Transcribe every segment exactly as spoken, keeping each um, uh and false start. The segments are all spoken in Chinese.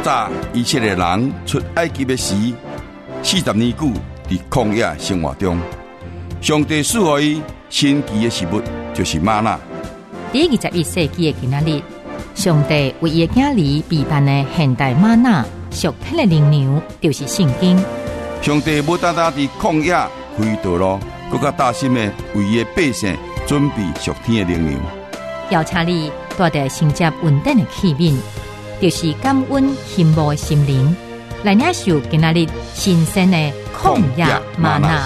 早以色列人出埃及的时，四十年久伫曠野生活中，上帝赐予伊神奇的食物，就是吗哪。 第二十一世纪的今仔日，上帝为伊的囝儿备办的现代吗哪属天的灵粮，就是圣经。 上帝无单单伫曠野开道路，更加大心的为伊的百姓准备属天的灵粮。 邀请你带着承接稳定的器皿，就是感恩羡慕的心灵，来领受今仔日新鲜的曠野吗哪。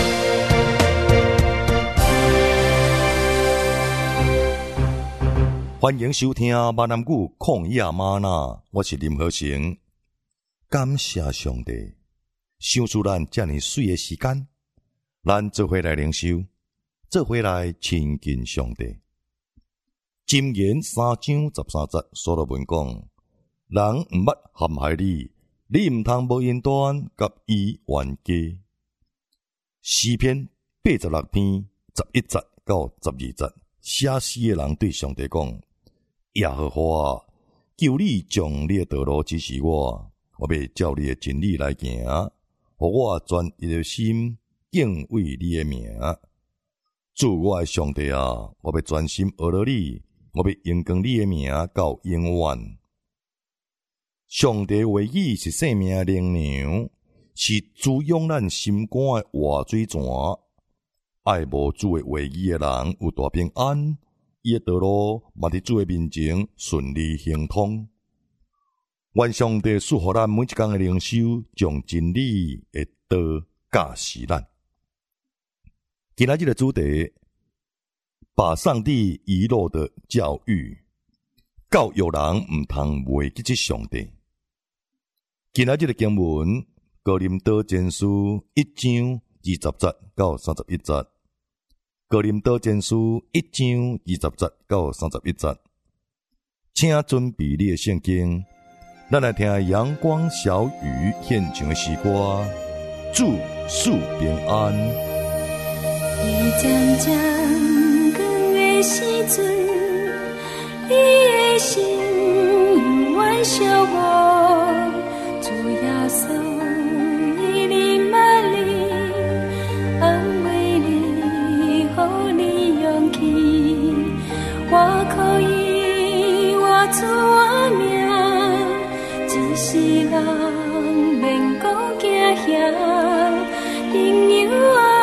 欢迎收听闽南语曠野吗哪，我是林和成。感谢上帝，赏赐咱这么水的时间，咱做伙来灵修，做伙来亲近上帝。箴言三章十三節，所羅門講：人毋捌陷害你，你毋通無因端甲伊冤家。詩篇八十六篇十一節到十二節，寫詩的人對上帝講：耶和華啊，求你將你的道路指示我，我要照你的真理來行，互我專一的心敬畏你的名。主我的上帝啊，我要專心學了你，我要榮光你的名到永遠。上帝話語是生命的靈糧，是滋養咱心肝的活水泉。愛慕主的話語的人有大平安，伊的道路嘛佇主的面前順利行通。願上帝賜予咱每一天的靈修，將真理的道教示咱。今仔日的主題，把上帝遺落的教育，教育人毋通忘記上帝。今仔日的經文，哥林多前書一章二十節到三十一節。哥林多前書一章二十節到三十一節。請準備你的聖經，咱來聽陽光小雨獻唱的詩歌，祝賜平安。 你漸漸光的時陣，你的心永遠守我，主耶穌以你瑪麗安慰你，予你勇氣，我可以活出我命，只是人免講驚嚇，朋友啊。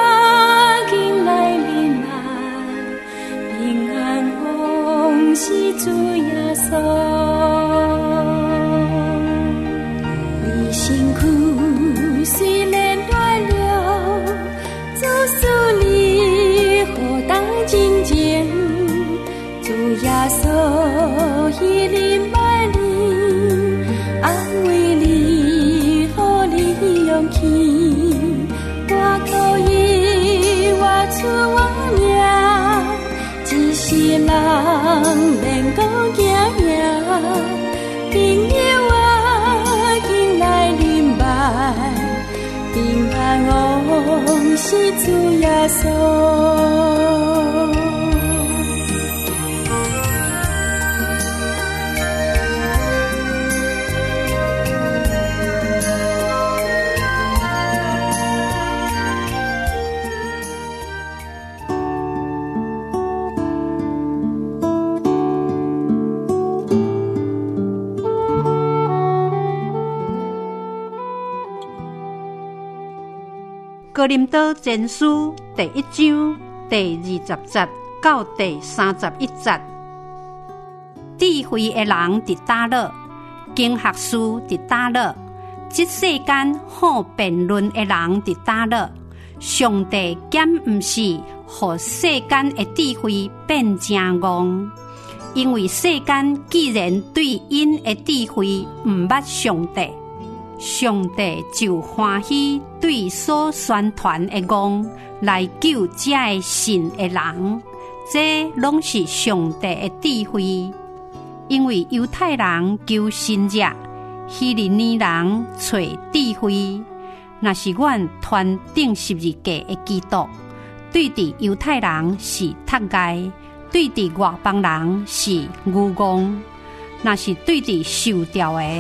是主耶穌，你辛苦雖然短了，主賜你何等真情，主耶穌以你愛你，安慰你，予你勇氣，我可以活出我命，只是人免講驚嚇，朋友啊，緊來臨拜，平安往是主耶穌。 哥林多前書第一章第二十節到第三十一節。智慧的人佇叨落，經學士佇叨落，這世間好辯論的人佇叨落。上帝減毋是，互世間的智慧變真戇，因為世間既然對因的智慧毋捌上帝。上帝就歡喜對所宣傳的戇來救這個信的人，這攏是上帝的智慧。因為猶太人求神跡，希利尼人找智慧。若是阮傳頂十字架的基督，對佇猶太人是讀解，對佇外邦人是愚戇。若是對佇受調的，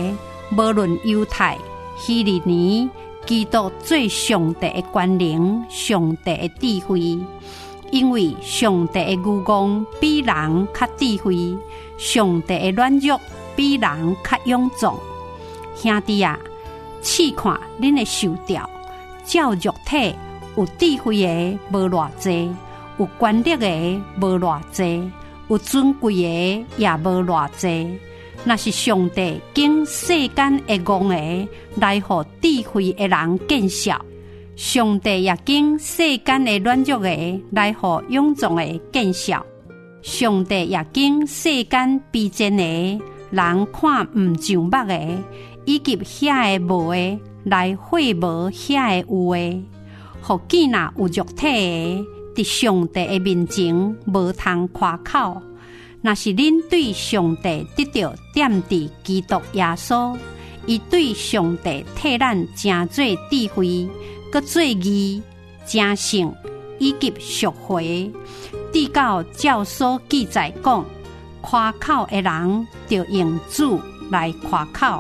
无论犹太、希利尼，基督做上帝的权能、上帝的智慧。因为上帝的愚公比人较智慧，上帝的软弱比人较勇壮。兄弟啊，试看恁的受调，照肉体有智慧的无偌济，有权力的无偌济，有尊贵的也无偌济。若是上帝经世间的戆的来互智慧的人见笑，上帝也经世间的软弱的来互勇壮的见笑，上帝也经世间卑贱的人看唔上目的，以及遐个无的来会无遐个有的，互见若有肉体的，伫上帝的面前无通夸口。若是恁对上帝得到点伫基督耶稣，伊对上帝替咱真做智慧，搁做义、真圣以及赎回。至到照所记载讲，夸口的人就用主来夸口。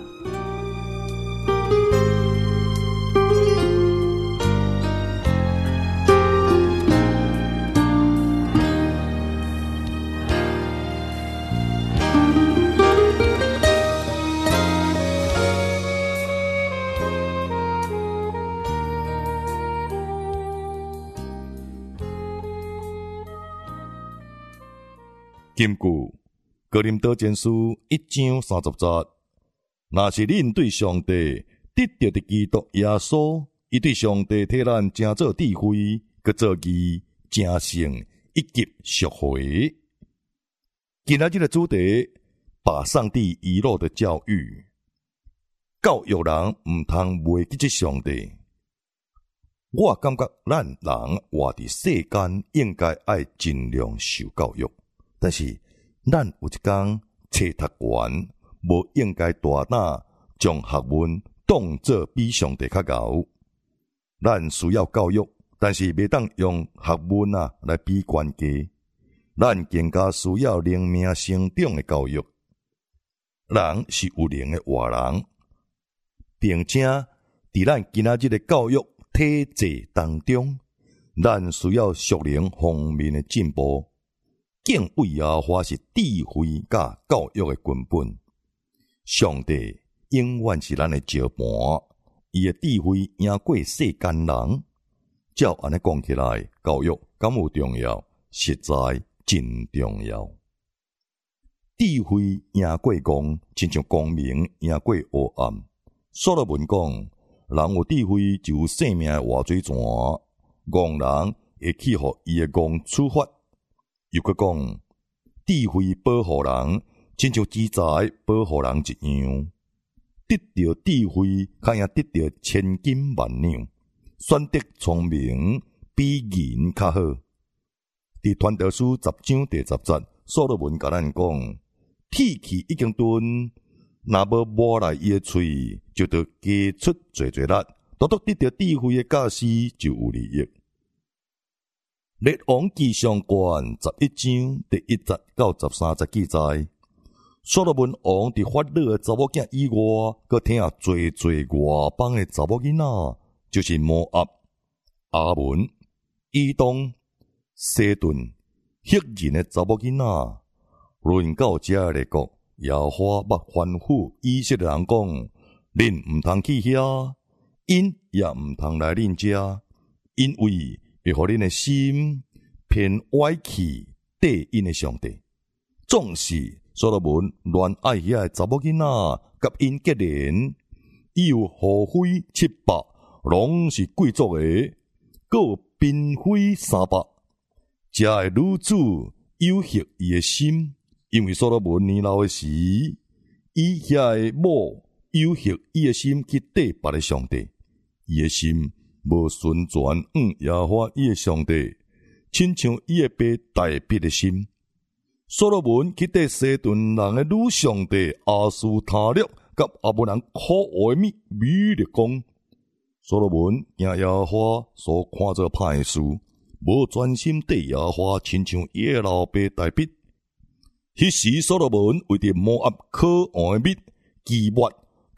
根据哥林多前书一章三十节，若是恁对上帝得到的基督耶稣，伊对上帝替咱真做智慧，搁做义、真圣以及赎回。今仔日的主题，把上帝遗落的教育，教育人毋通袂记即上帝。我感觉咱人活伫世间，应该爱尽量受教育。但是，咱有一天册读完，无应该大胆将学问当作比上帝较高。咱需要教育，但是袂当用学问啊来比悬低。咱更加需要灵命成长的教育。人是有灵的活人，并且伫咱今仔日的教育体制当中，咱需要属灵方面的进步。敬畏耶和华是智慧甲教育的根本。上帝永远是咱的石盘，伊的智慧赢过世间人。照安尼讲起来，教育敢有重要？实在真重要。智慧赢过光，亲像光明赢过黑暗。所罗门讲，人有智慧就有生命的活水泉，戆人会去互伊的光处罚。又佫讲，智慧保护人，亲像资财保护人一样。得到智慧，较赢得到千金万两。选择聪明，比银较好。伫传道书十章第十节，所罗门甲咱讲：铁器已经钝，若无磨来伊的喙，就得加出侪侪力。独独得到智慧的教师就有利益。列王纪上卷十一章第一节到十三节记载，所罗门王伫法老的查某囝以外，佮听啊侪侪外邦的查某囡仔，就是摩押、阿门、以东、西顿、赫人的查某囡仔。论到这个国，耶和华捌吩咐以色列人讲：恁毋通去遐，因也毋通来恁遮，因为会互恁的心偏歪去对因的上帝。总是所罗门乱爱遐的查某囡仔，甲因结连，伊有后妃七百，拢是贵族的，阁有嫔妃三百。这个女子诱惑伊的心，因为所罗门年老的时，伊遐的某诱惑伊的心去对别的上帝，伊的心无顺全往耶和华伊的上帝，亲像伊的爸大毕的心。所罗门去对西顿人的女上帝亚斯塔略甲阿门人可恶的美美丽讲，所罗门惊耶和华所看做歹事，无专心对耶和华，亲像伊的老爸大毕。迄时所罗门为着摩押可恶的蜜、基抹甲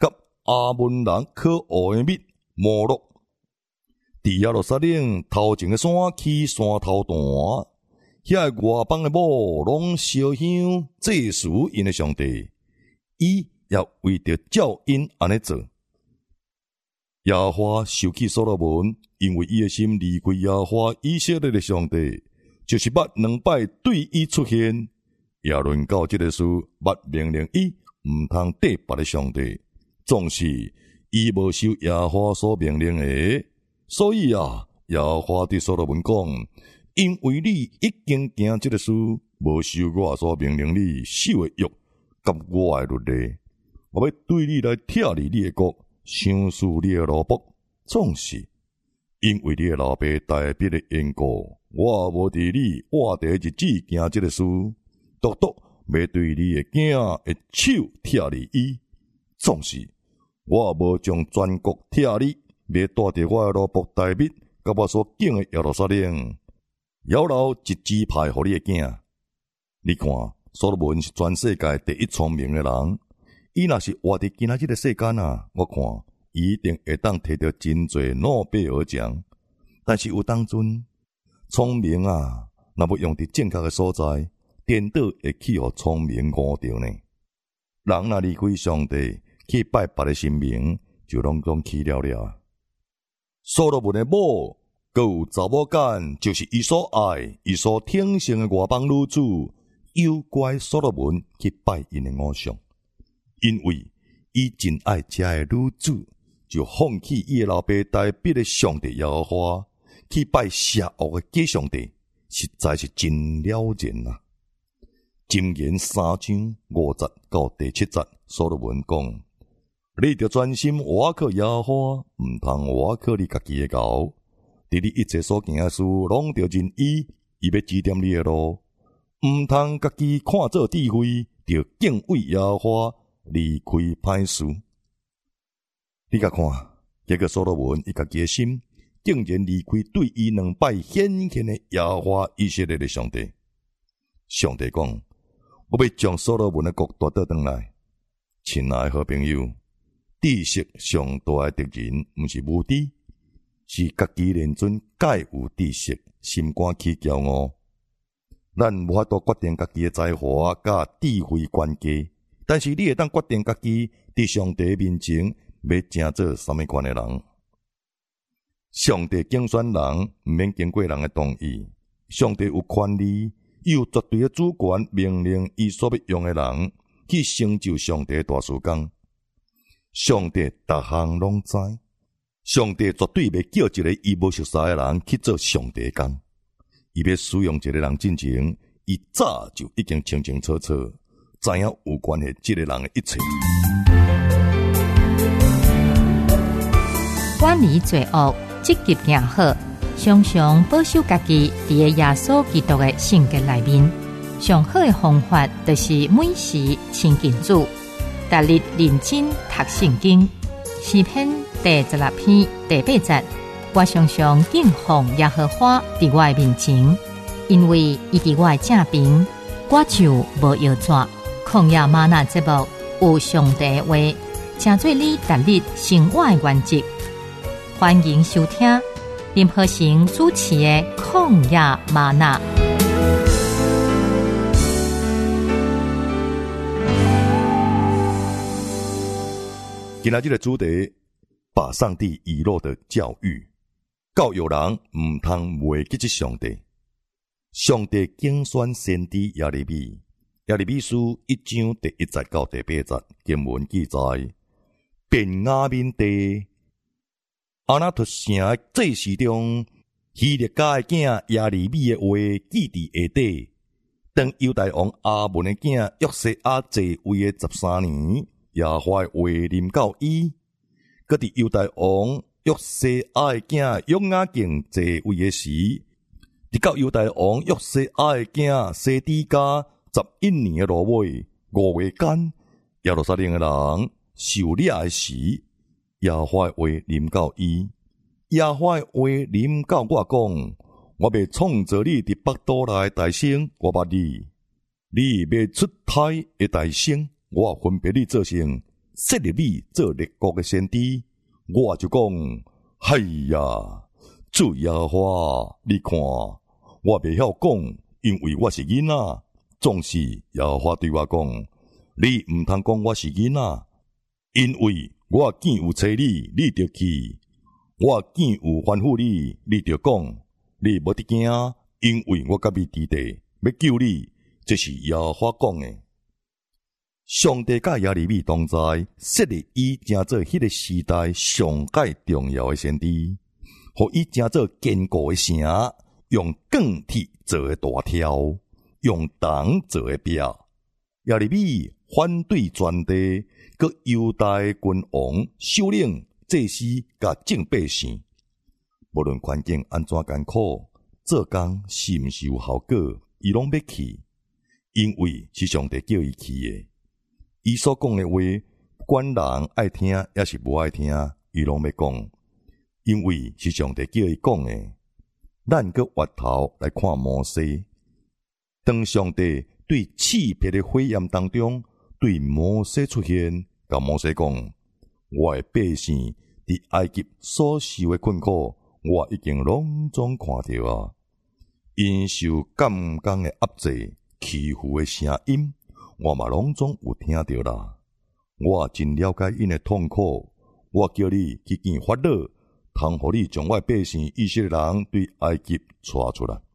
阿门人可学的密摩洛。伫耶路撒冷头前的山起山头段，遐个外邦的某拢烧香祭祀因的上帝，伊也为着照因安尼做。耶和华受气所罗门，因为伊的心离开耶和华以色列的上帝，就是捌两摆对伊出现。也论到这个事，捌命令伊毋通缀别的上帝，总是伊无受耶和华所命令的。所以啊，耶和华对所罗门讲：因为你已经行这个事，无受我所命令你守的约，甲我的律例，我要对你来拆离你的国，伤死你的奴仆。总是因为你的老爸代笔的缘故，我无伫你活地日子行这个事，独独要对你的囝的手拆离伊。总是我无将全国拆离。要带着我的奴仆代笔，甲我所敬的耶路撒冷，摇留一支派互你的囝。你看，所罗门是全世界第一聪明的人，伊若是活伫今仔日的世间啊，我看伊一定会当摕到真侪诺贝尔奖。但是有当阵，聪明啊，若要用伫正确的所在，颠倒会去互聪明误掉呢。人若离开上帝，去拜别的神明，就拢拢去了了。所罗门的某，佮有查某间，就是伊所爱、伊所挺身的外邦女子，诱拐所罗门去拜因的偶像，因为伊真爱遮的女子，就放弃伊的老爸代笔的上帝耶和华，去拜邪恶的假上帝，实在是真了然啊！箴言三章五节到第七节，所罗门讲。你着专心倚靠耶和华，毋通倚靠你家己的牛。伫你一切所行的事，拢着认伊，伊要指点你的路。毋通家己看做智慧，着敬畏耶和华，离开歹事。你甲看，结果所罗门伊家己的心，竟然离开对伊两摆显现的耶和华以色列的上帝。上帝讲：我要将所罗门的国夺倒转来。亲爱的好朋友。知识上大的敌人，毋是无知，是家己认准介有知识，心肝起骄傲。咱无法度决定家己的才华甲智慧关系，但是你会当决定家己伫上帝面前要成做什么款的人。上帝竞选人，毋免经过人的同意。上帝有权利，伊有绝对的主权，命令伊所要用的人去成就上帝的大事工。上帝逐项拢知，上帝绝对袂叫一个伊无熟悉的人去做上帝工。伊要使用一个人进前，伊早就已经清清楚楚知影有关系这个人的一切。 远离罪恶，积极行好，常常保守家己伫个耶稣基督的性格内面。上好的方法就是每时亲近主。逐日认真读圣经，诗篇第十六篇第八节，我常常敬奉耶和华伫我的面前，因为伊伫我的正边，我就无摇拽。旷野吗哪节目有上帝的话，成做你逐日生活的原则。欢迎收听林和成主持的曠野吗哪。 今仔日的主题，把上帝遗落的教育。教育人毋通忘记这上帝。上帝竞选先知耶利米，耶利米书一章第一节到第八节经文记载：便雅悯地阿那托城的祭司中，希列家的囝耶利米的话记伫下底。当犹大王阿门的囝约瑟亚继位的十三年。耶和华的话临到伊，佮伫犹大王约瑟亚的囝约雅敬继位的时，伫到犹大王约瑟亚的囝西底家十一年的落尾五月间，耶路撒冷的人受掠的时，耶和华的话临到伊，耶和华的话临到我讲：我要创造你伫北都来的大星，我捌你，你要出胎的大星。我分别你做成设立你做列国的先知，我就讲，哎呀，主耶和华，你看，我袂晓讲，因为我是囡仔。总是耶和华对我讲，你毋通讲我是囡仔，因为我见有找你，你就去；我见有吩咐你，你就讲，你无得惊，因为我甲你伫地要救你。这是耶和华讲的。上帝甲耶利米同在，设立伊成做迄个时代上界重要的先知，互伊成做坚固的城，用钢铁做的大条，用铜做的壁。耶利米反对全地，佮犹大的君王、首领、祭司甲众百姓，无论环境安怎艰苦，做工是毋是有效果，伊拢要去，因为是上帝叫伊去的。伊所讲的话，不管人爱听也是无爱听，伊拢要讲，因为是上帝叫伊讲的。咱搁回头来看摩西，当上帝对刺鼻的火焰当中，对摩西出现，甲摩西讲：我的百姓伫埃及所受的困苦，我已经拢总看到啊！因受监工的压制、欺负的声音，我嘛拢总有听到啦。我真了解因的痛苦，我叫你去见法老，通互你将我的百姓以色列人对埃及带出来。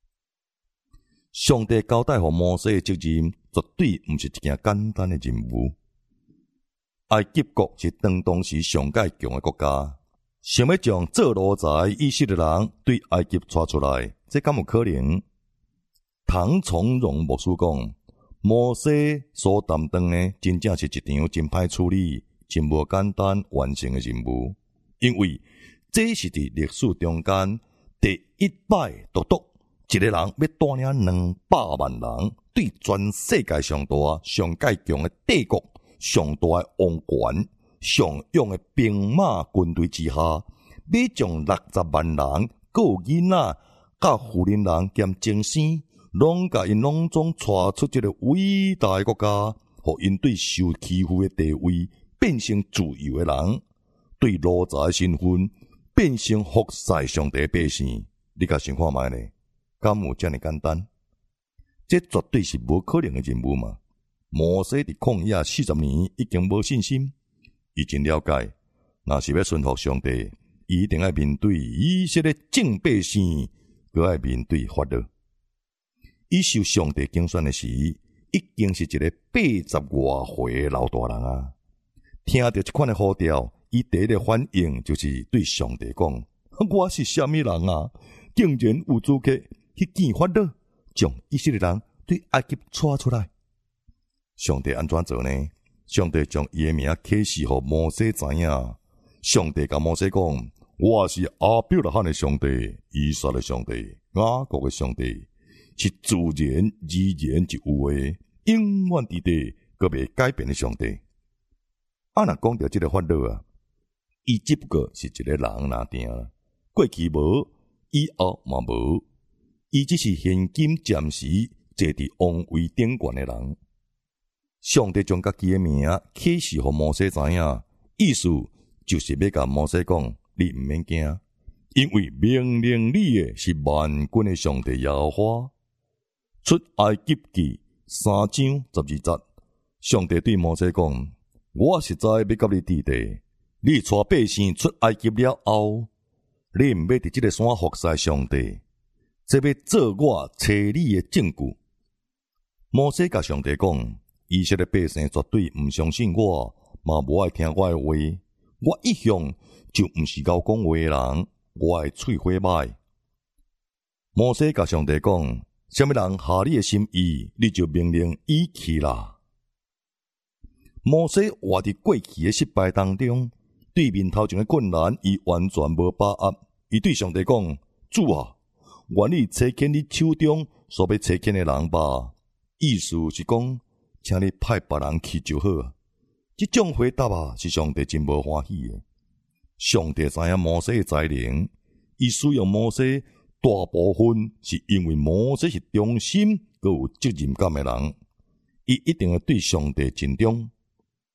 上帝交代互摩西的责任，绝对毋是一件简单的任务。埃及国是当当时上界强的国家，想要将做奴才以色列人对埃及带出来，这敢有可能？唐从容牧师讲，摩西所担当的，真正是一场真歹处理、真无简单完成的任务，因为这是伫历史中间第一摆独独。一个人要带领两百万人，对全世界上大、上界强的帝国、上大的王权、上勇的兵马军队之下，要将六十万人、各囡仔、甲妇人人兼精生，拢甲因拢总带出这个伟大的国家，互因对受欺负的地位变成自由的人，对奴才的身份变成服侍上帝的百姓。你甲想看觅呢？敢有这么简单？这绝对是无可能的任务嘛！摩西伫旷野四十年已经无信心，已经了解，若是要顺服上帝，伊一定要面对以色列众百姓，佮要面对法老。伊受上帝竞选的时，已经是一个八十外岁的老大人啊！听到这款的呼调，伊第一个反应就是对上帝讲：我是什么人啊？竟然有资格去见法老，将以色列人对埃及带出来。上帝安怎做呢？上帝将伊的名启示互摩西知影。上帝甲摩西讲：我是亚伯拉罕的上帝，以撒的上帝，雅各的上帝，是自然而然就有的，永远伫地，佮袂改变的上帝。啊，若讲到这个法老啊，伊只不过是一个人若定，过去无，以后嘛无。伊只是现今暂时坐伫王位顶悬的人。上帝将家己的名启示互摩西知影，意思就是要甲摩西讲：你毋免惊，因为命令你的是万军的上帝耶和华。出埃及记三章十二节，上帝对摩西讲：我实在要甲你伫地，你带百姓出埃及了后，你毋要伫这个山服侍上帝。这要做我找你的证据。摩西甲上帝讲：以色列百姓绝对毋相信我，嘛无爱听我的话。我一向就毋是敖讲话的人，我的喙火歹。摩西甲上帝讲：什么人合你的心意，你就命令伊去啦。摩西活伫过去的失败当中，对面头前的困难，伊完全无把握。伊对上帝讲：主啊，愿你差遣你手中所要差遣的人吧。意思是讲，请你派别人去就好啊。这种回答啊，是上帝真无欢喜的。上帝知影摩西的才能，伊使用摩西大部分是因为摩西是忠心佮有责任感的人，伊一定要对上帝尽忠。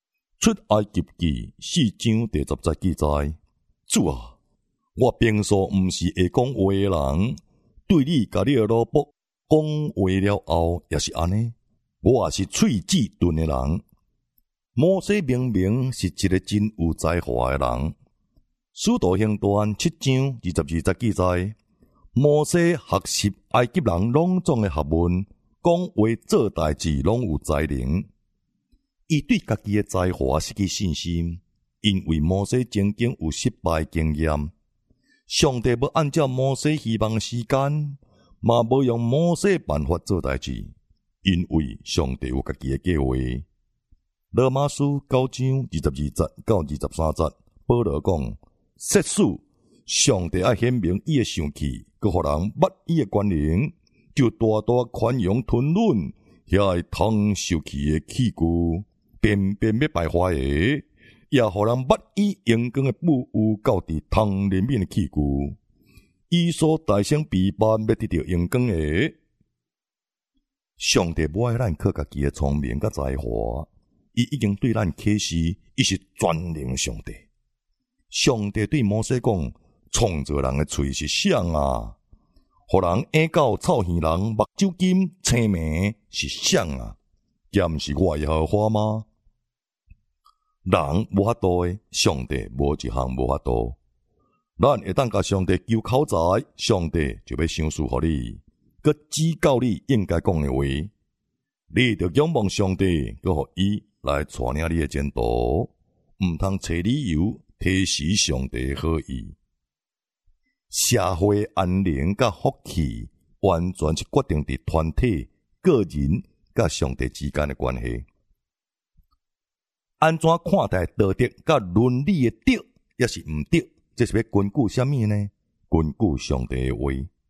出埃及記四章第十節記載：主啊，我平素毋是會講話的人，對你甲你的奴僕講話了後，也是安尼。我也是喙齒鈍的人。摩西明明是一個真有才華的人。使徒行傳七章二十二節記載，摩西學習埃及人攏總的學問，講話做代志攏有才能。伊對家己的才華失去信心，因為摩西曾經有失敗經驗。上帝要按照摩西希望的時間，嘛無用摩西辦法做代志，因為上帝有家己的計劃。羅馬書九章二十二節到二十三節，保羅講：設使上帝愛顯明伊的生氣，佮互人捌伊的權能，就大大寬容吞忍遐會通受氣的器具，偏偏要敗壞的，也互人捌伊陽光的不有到佇通憐憫的器具，伊所大聲逼迫要得到陽光的。上帝無愛咱靠家己的聰明甲才華，伊已經對咱啟示，伊是全能上帝。上帝對摩西講：創造人的喙是啥啊？互人演到臭耳人目睭金青眉是啥啊？毋是我耶和華嗎？人無法度的，上帝無一項無法度。咱會當甲上帝求口才，上帝就要賞賜互你，佮指教你應該講的話。你着仰望上帝，佮互伊來帶領你的前途，毋通找理由提示上帝的好意。社會安寧甲福氣，完全是決定佇團體、個人甲上帝之間的關係。安怎看待道德甲倫理的德，也是毋德？這是要根據啥物呢？根據上帝的話。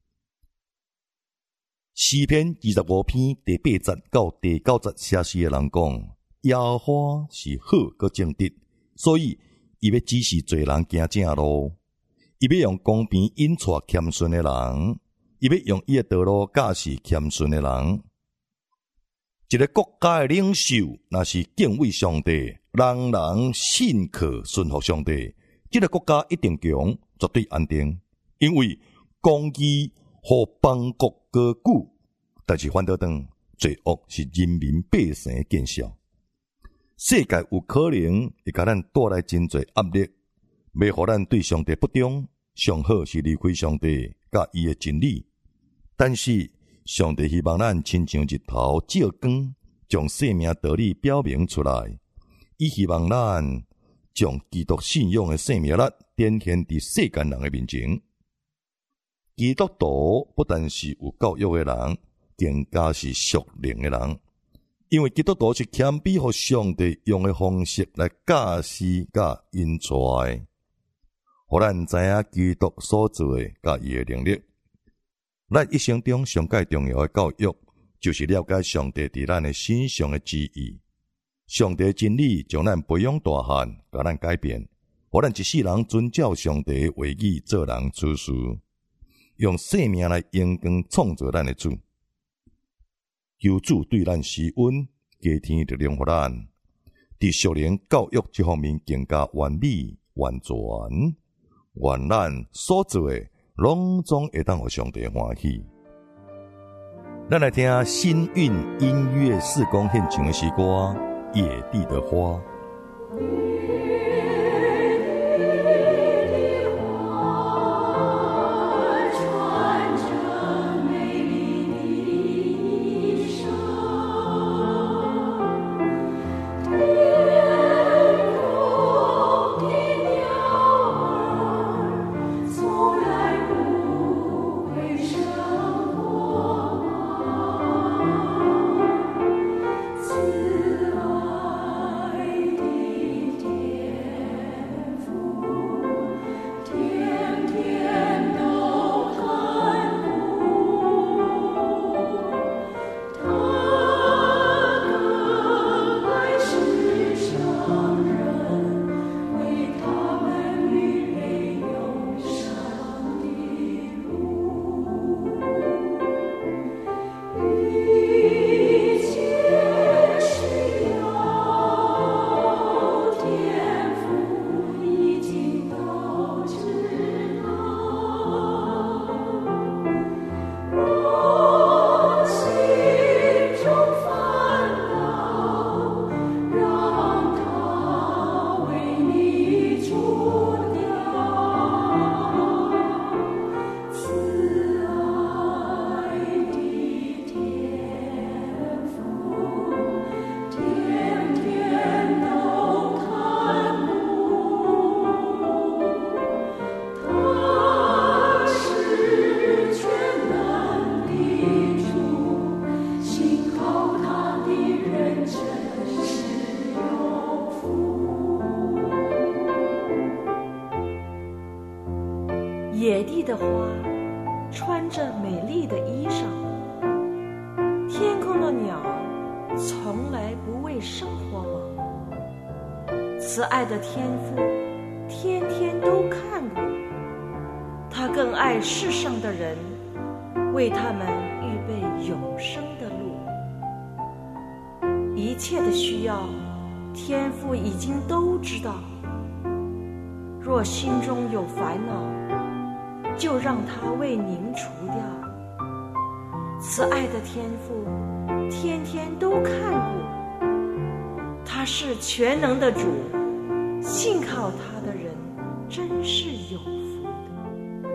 詩篇二十五篇第八節到第九節寫詩的人講：耶和華是好佮正直，所以伊要指示罪人行正路，伊要用公平引帶謙遜的人，伊要用伊的道路教示謙遜的人。一個國家的領袖，若是敬畏上帝，人人信靠順服上帝，這個國家一定強，絕對安定。因為公義互邦國高舉，但是反倒當罪惡是人民百姓的見效。世界有可能會甲咱帶來真濟壓力，要互咱對上帝不忠，上好是離開上帝甲伊的真理。但是上帝希望咱親像日頭照光，將生命道理表明出來。伊希望咱將基督信仰的生命力展現佇世間人的面前。基督徒不但是有教育的人，更加是屬靈的人，因為基督徒是謙卑互上帝用的方式來教示甲引帶，互咱知影基督所做的甲伊的能力。咱一生中上界重要的教育，就是了解上帝佇咱的身上的旨意。上帝的真理將咱培養大漢，甲咱改變，互咱一世人遵照上帝的話語做人處事，用生命來陽光創造咱的主。求主對咱施恩，加添力量互咱，佇屬靈教育這方面更加完美完全。願咱所做的攏總會當互上帝歡喜。咱來聽新韻音樂事工獻唱的詩歌《野地的花》。 慈愛的丽的衣裳。天空的鸟从来不为生活忙，慈爱的天父天天都看顾，他更爱世上的人，为他们预备永生的路。一切的需要，天父已经都知道。若心中有烦恼，就让他为您除掉。慈爱的天父天天都看顾，他是全能的主，信靠他的人真是有福的。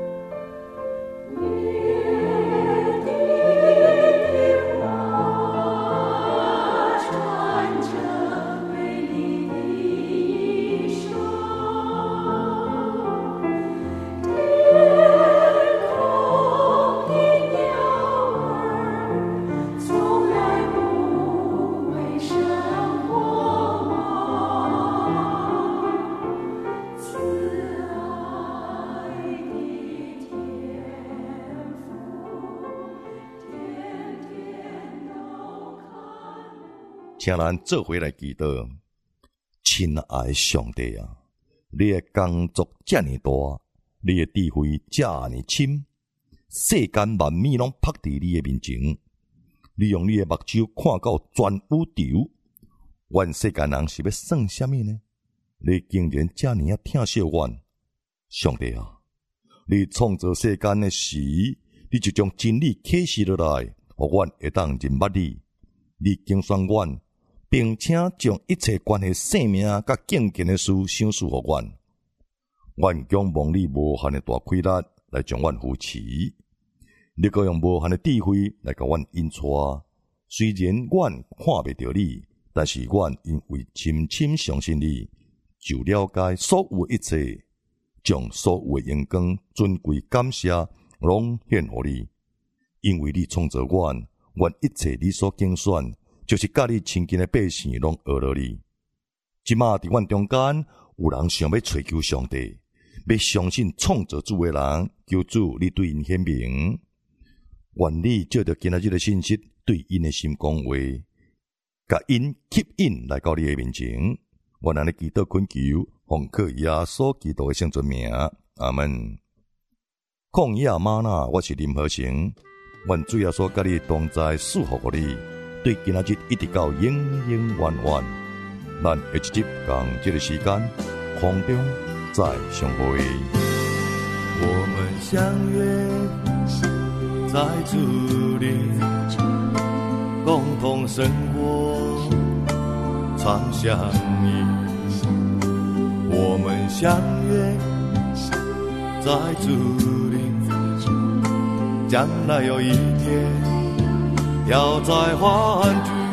请咱做回来祈祷。亲爱的上帝啊，你的工作这么大，你的智慧这么深，世间万米拢拍伫你的面前，你用你的目睭看到全宇宙，阮世间人是要算什么呢？你竟然这么啊疼惜阮，上帝啊！你创造世间的时，你就将真理启示落来，互阮会当认捌你。你拣选阮，并且将一切关系生命甲敬虔的事赏赐互阮。阮仰望你无限的大气力来将阮扶持，你阁用无限的智慧来甲阮引带。虽然阮看袂到你，但是阮因为深深相信你，就了解所有一切，将所有的荣光、尊贵、感谢拢献互你。因为你创造阮，阮一切你所拣选，就是甲你亲近的百姓拢学了你。即马伫阮中间，有人想要追求上帝，要相信创造主的人，求主你对因显明。愿你借着今仔日的信息，对因的心讲话，甲因吸引来到你的面前。我安尼祈祷恳求，奉靠耶稣基督的圣尊名，阿门。曠野吗哪，我是林和成。愿主耶稣甲你同在，祝福你，对今仔日一直到永永远远。咱下一集同这个时间，空中再相会。 我们相约在主里，共同生活，常相依。我们相约在主里，将来有一天要再欢聚。